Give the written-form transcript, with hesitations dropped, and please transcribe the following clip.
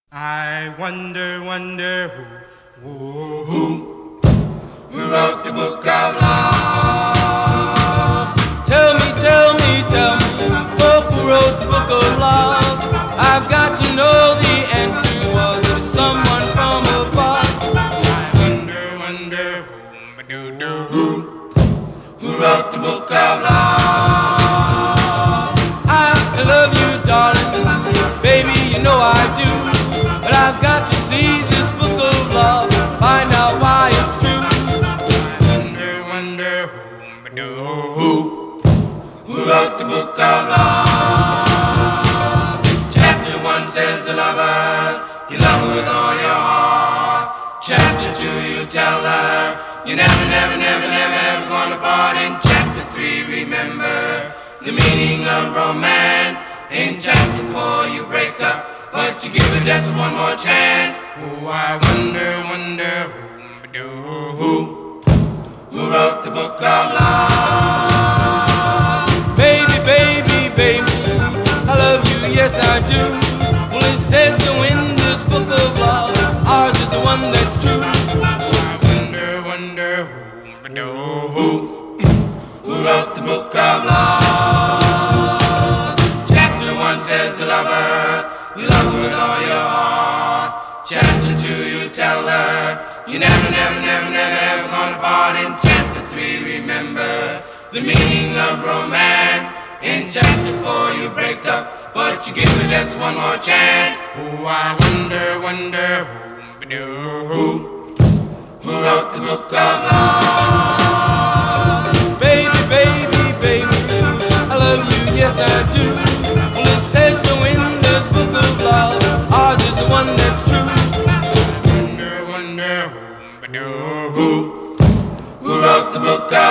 I wonder who wrote the book of love? Tell me, who wrote the book of love? I've got to know the answer. Was it someone from above? I wonder who wrote the book of love? I love you, darling, baby, you know I do. But I've got to see this book of love, find out why it's true. I wonder who wrote the book of love? Chapter 1 says the lover, you love her with all your heart. Chapter 2 you tell her, you never ever gonna part. In chapter 3 remember the meaning of romance. In chapter 4 you break up, but you give her just one more chance. Oh, I wonder who wrote the book of love? Baby, I love you, yes I do. Well, it says so in this book of love, ours is the one that's true. I wonder who wrote the book of love? Chapter 1 says the lover, you love her with all your heart. Chapter 2 you tell her, you never ever gonna part. In chapter 3 remember the meaning of romance. In chapter 4 you break up, but you give her just one more chance. Oh, I wonder who wrote the book of love? Baby, I love you, yes I do. Well, it says so in this book of love, ours is the one that's true. Who wrote the book of